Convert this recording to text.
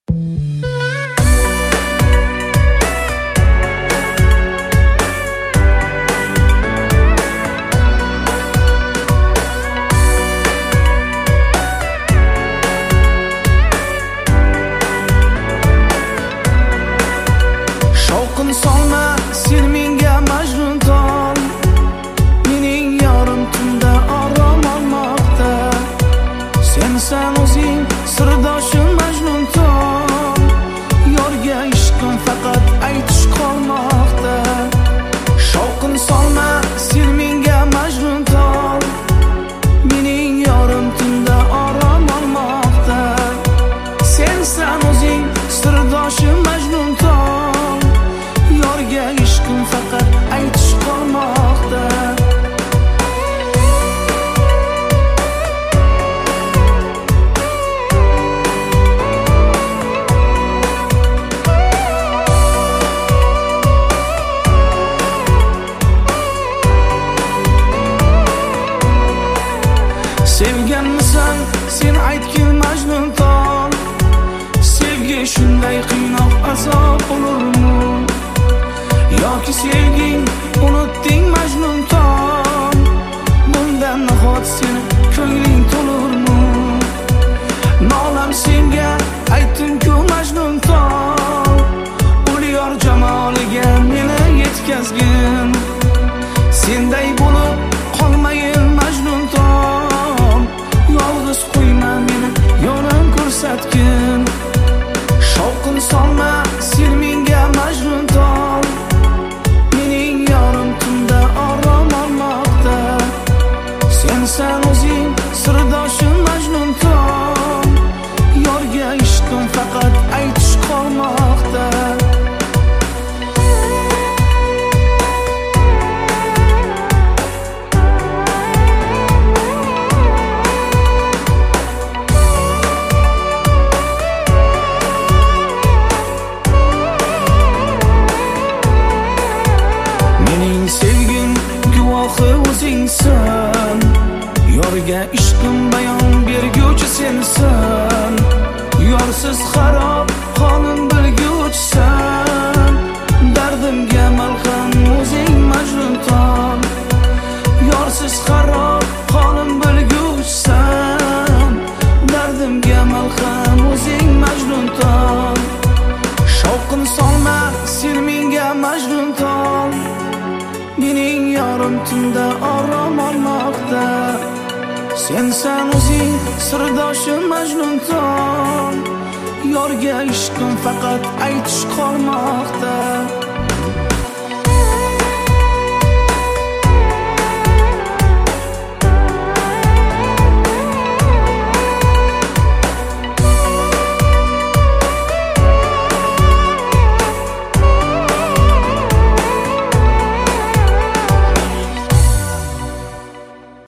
Shovqin solma sen menga majnun tol, mening yorim tunda orom olmoqda. Sensan o'zing sirdoshim majnun tol, yorga ishqim faqat aytish qolmoqda. Shovqin solma sen menga majnun tol, mening yorim tunda orom olmoqda. Sensan o'zing sirdoshim majnun tol, yorga ishqim faqat aytish qolmoqda. Sevganmisan sen aytgin majnun tol, sevgi shunday qiynoq azob bo'lurmi? Yoki sevging unutding majnun tol, bundan nahot seni ko'ngling to'lurmi? Nolam senga aytdim-ku majnun tol, o'liyor jamoliga meni yetkazgin. Senday bo'lib qolmayin majnun tol, yolg'iz qo'yma meni yo'lim ko'rsatgin. Shovqin solma sen menga majnun tol, mening yorim tunda orom olmoqda. Sensan o'zing sirdoshim majnun tol, yorga ishqim faqat aytish qolmoqda. Mening sevgim guvohi o'zingsan, yorga ishqim bayon berguvchi sensan. Yorsiz xarob qonim bilguvchisan, dardimga malham o'zing majnun tol. Yorsiz xarob qonim bilguvchisan, dardimga malham o'zing majnun tol. Shovqin solma sen menga majnun tol, mening yorim tunda orom olmoqda. Sensan o'zing sirdoshim majnun tol, yorga ishqim faqat aytish qolmoqda.